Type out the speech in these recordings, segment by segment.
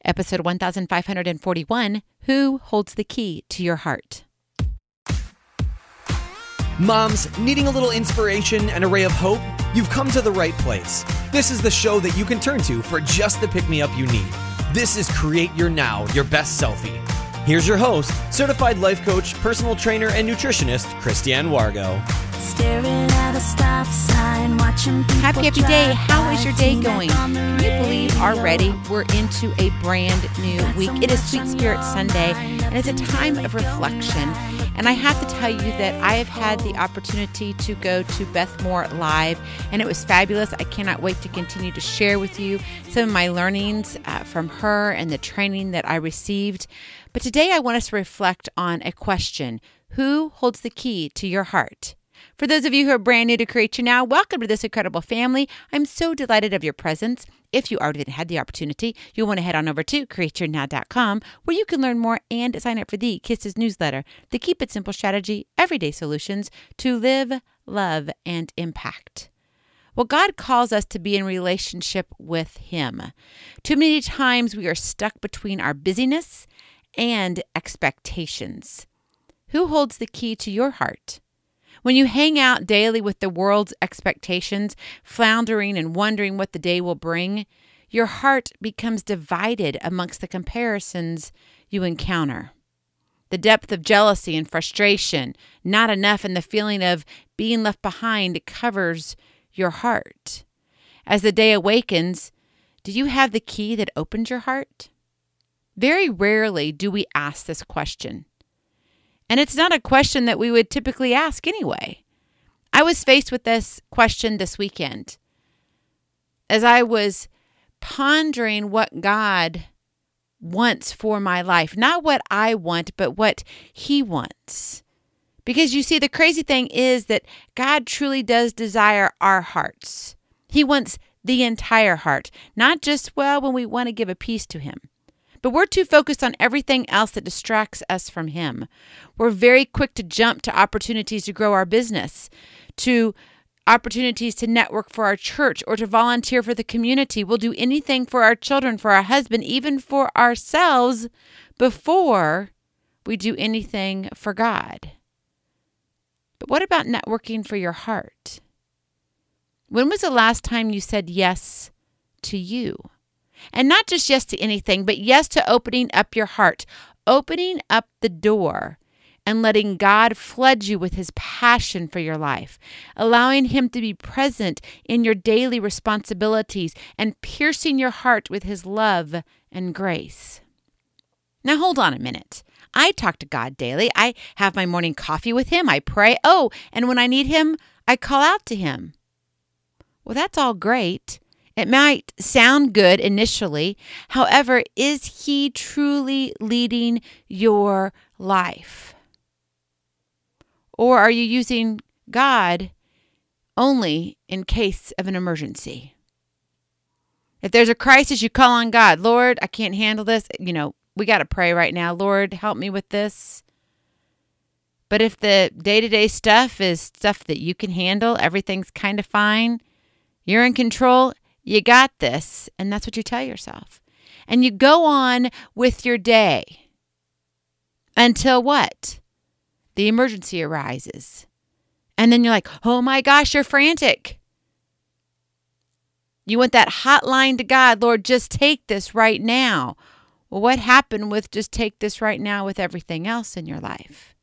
Episode 1541, Who Holds the Key to Your Heart? Moms, needing a little inspiration and a ray of hope? You've come to the right place. This is the show that you can turn to for just the pick-me-up you need. This is Create Your Now, Your Best Selfie. Here's your host, certified life coach, personal trainer, and nutritionist, Christiane Wargo. Staring at a stop sign, watching people Happy day. How is your day going? Can you believe already we're into a brand new week? It is Sweet Spirit Sunday, and it's a time of reflection. And I have to tell you that I have had the opportunity to go to Beth Moore Live, and it was fabulous. I cannot wait to continue to share with you some of my learnings from her and the training that I received. But today I want us to reflect on a question: who holds the key to your heart? For those of you who are brand new to Create Your Now, welcome to this incredible family. I'm so delighted of your presence. If you already had the opportunity, you'll want to head on over to createyournow.com, where you can learn more and sign up for the Kisses newsletter, the Keep It Simple strategy, everyday solutions to live, love, and impact. Well, God calls us to be in relationship with Him. Too many times we are stuck between our busyness and expectations. Who holds the key to your heart? When you hang out daily with the world's expectations, floundering and wondering what the day will bring, your heart becomes divided amongst the comparisons you encounter. The depth of jealousy and frustration, not enough, and the feeling of being left behind covers your heart. As the day awakens, do you have the key that opens your heart? Very rarely do we ask this question. And it's not a question that we would typically ask anyway. I was faced with this question this weekend as I was pondering what God wants for my life. Not what I want, but what He wants. Because you see, the crazy thing is that God truly does desire our hearts. He wants the entire heart, not just, when we want to give a piece to Him. But we're too focused on everything else that distracts us from Him. We're very quick to jump to opportunities to grow our business, to opportunities to network for our church, or to volunteer for the community. We'll do anything for our children, for our husband, even for ourselves before we do anything for God. But what about networking for your heart? When was the last time you said yes to you? And not just yes to anything, but yes to opening up your heart, opening up the door and letting God flood you with His passion for your life, allowing Him to be present in your daily responsibilities and piercing your heart with His love and grace. Now, hold on a minute. I talk to God daily. I have my morning coffee with Him. I pray. And when I need Him, I call out to Him. Well, that's all great. It might sound good initially. However, is He truly leading your life? Or are you using God only in case of an emergency? If there's a crisis, you call on God. Lord, I can't handle this. We got to pray right now. Lord, help me with this. But if the day-to-day stuff is stuff that you can handle, everything's kind of fine, you're in control, you got this, and that's what you tell yourself. And you go on with your day until what? The emergency arises. And then you're like, oh my gosh, you're frantic. You want that hotline to God, Lord, just take this right now. Well, what happened with just take this right now with everything else in your life?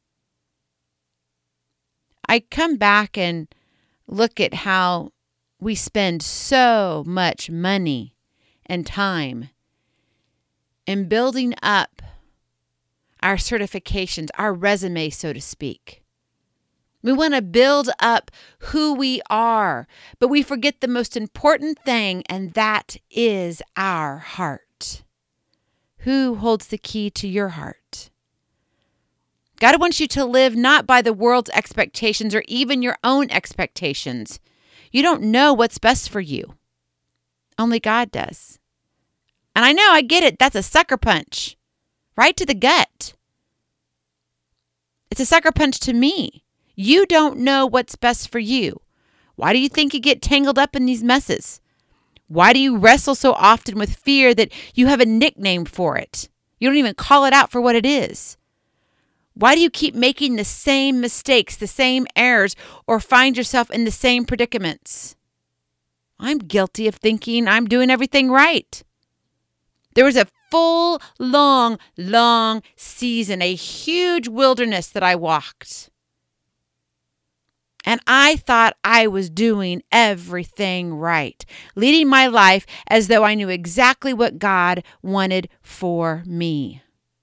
I come back and look at how we spend so much money and time in building up our certifications, our resume, so to speak. We want to build up who we are, but we forget the most important thing, and that is our heart. Who holds the key to your heart? God wants you to live not by the world's expectations or even your own expectations. You don't know what's best for you. Only God does. And I know, I get it. That's a sucker punch. Right to the gut. It's a sucker punch to me. You don't know what's best for you. Why do you think you get tangled up in these messes? Why do you wrestle so often with fear that you have a nickname for it? You don't even call it out for what it is. Why do you keep making the same mistakes, the same errors, or find yourself in the same predicaments? I'm guilty of thinking I'm doing everything right. There was a full, long season, a huge wilderness that I walked. And I thought I was doing everything right, leading my life as though I knew exactly what God wanted for me.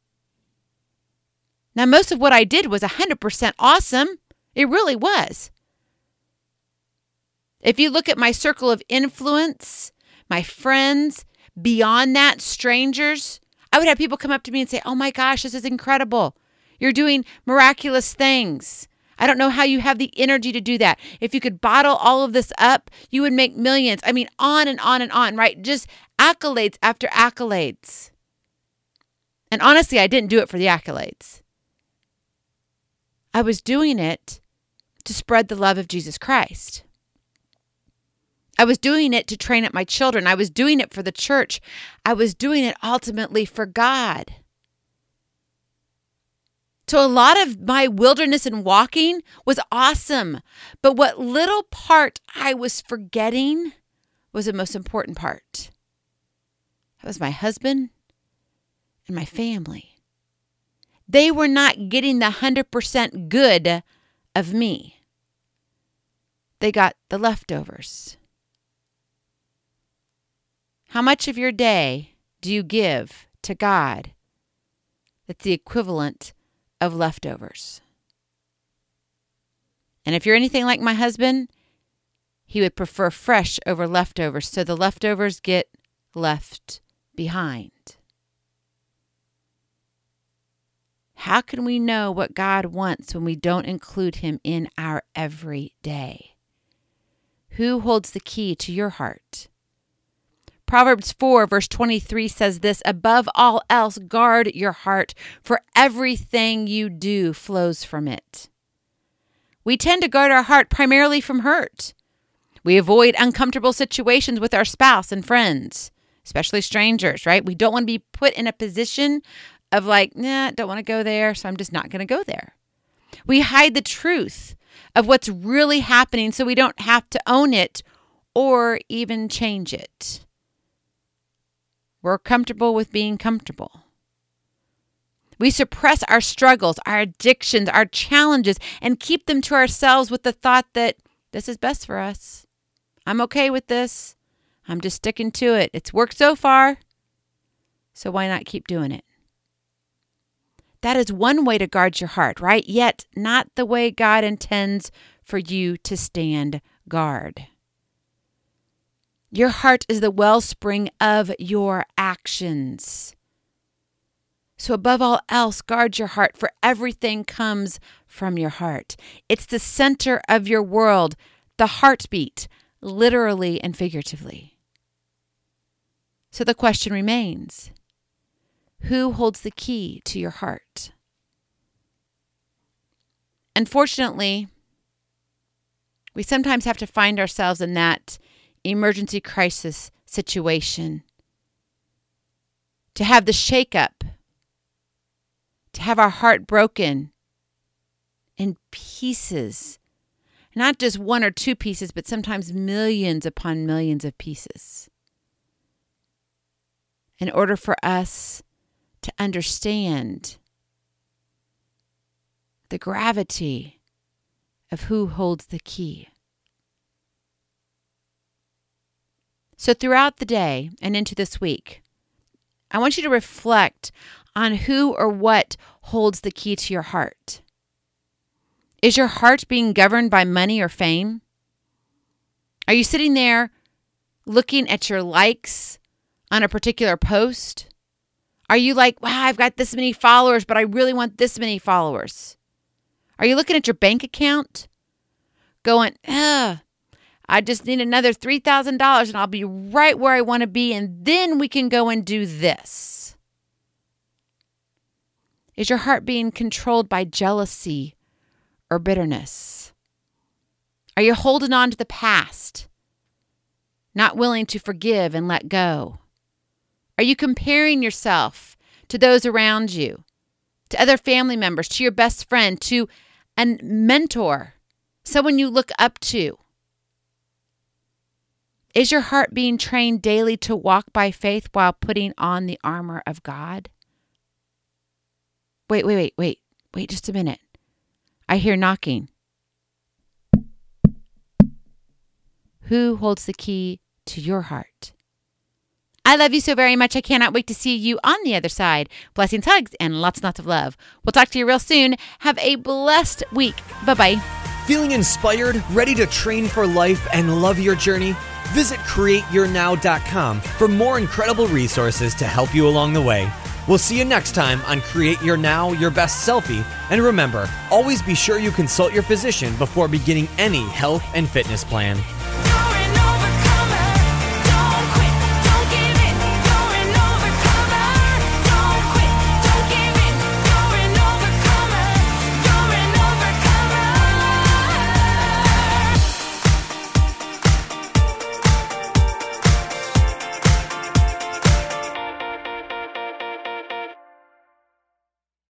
Now, most of what I did was 100% awesome. It really was. If you look at my circle of influence, my friends, beyond that, strangers, I would have people come up to me and say, "Oh my gosh, this is incredible. You're doing miraculous things. I don't know how you have the energy to do that. If you could bottle all of this up, you would make millions." I mean, on and on and on, right? Just accolades after accolades. And honestly, I didn't do it for the accolades. I was doing it to spread the love of Jesus Christ. I was doing it to train up my children. I was doing it for the church. I was doing it ultimately for God. So a lot of my wilderness and walking was awesome. But what little part I was forgetting was the most important part. That was my husband and my family. They were not getting the 100% good of me. They got the leftovers. How much of your day do you give to God that's the equivalent of leftovers? And if you're anything like my husband, he would prefer fresh over leftovers, so the leftovers get left behind. How can we know what God wants when we don't include him in our everyday? Who holds the key to your heart? Proverbs 4, verse 23 says this: "Above all else, guard your heart, for everything you do flows from it." We tend to guard our heart primarily from hurt. We avoid uncomfortable situations with our spouse and friends, especially strangers, right? We don't want to be put in a position of like, don't want to go there, so I'm just not going to go there. We hide the truth of what's really happening so we don't have to own it or even change it. We're comfortable with being comfortable. We suppress our struggles, our addictions, our challenges, and keep them to ourselves with the thought that this is best for us. I'm okay with this. I'm just sticking to it. It's worked so far, so why not keep doing it? That is one way to guard your heart, right? Yet not the way God intends for you to stand guard. Your heart is the wellspring of your actions. So above all else, guard your heart, for everything comes from your heart. It's the center of your world, the heartbeat, literally and figuratively. So the question remains, who holds the key to your heart? Unfortunately, we sometimes have to find ourselves in that emergency crisis situation, to have the shakeup, to have our heart broken in pieces, not just one or two pieces, but sometimes millions upon millions of pieces, in order for us to understand the gravity of who holds the key. So throughout the day and into this week, I want you to reflect on who or what holds the key to your heart. Is your heart being governed by money or fame? Are you sitting there looking at your likes on a particular post? Are you like, wow, I've got this many followers, but I really want this many followers? Are you looking at your bank account going, I just need another $3,000 and I'll be right where I want to be, and then we can go and do this? Is your heart being controlled by jealousy or bitterness? Are you holding on to the past not willing to forgive and let go? Are you comparing yourself to those around you, to other family members, to your best friend, to a mentor, someone you look up to? Is your heart being trained daily to walk by faith while putting on the armor of God? Wait just a minute. I hear knocking. Who holds the key to your heart? I love you so very much. I cannot wait to see you on the other side. Blessings, hugs, and lots and lots of love. We'll talk to you real soon. Have a blessed week. Bye-bye. Feeling inspired, ready to train for life and love your journey? Visit CreateYourNow.com for more incredible resources to help you along the way. We'll see you next time on Create Your Now, Your Best Selfie. And remember, always be sure you consult your physician before beginning any health and fitness plan.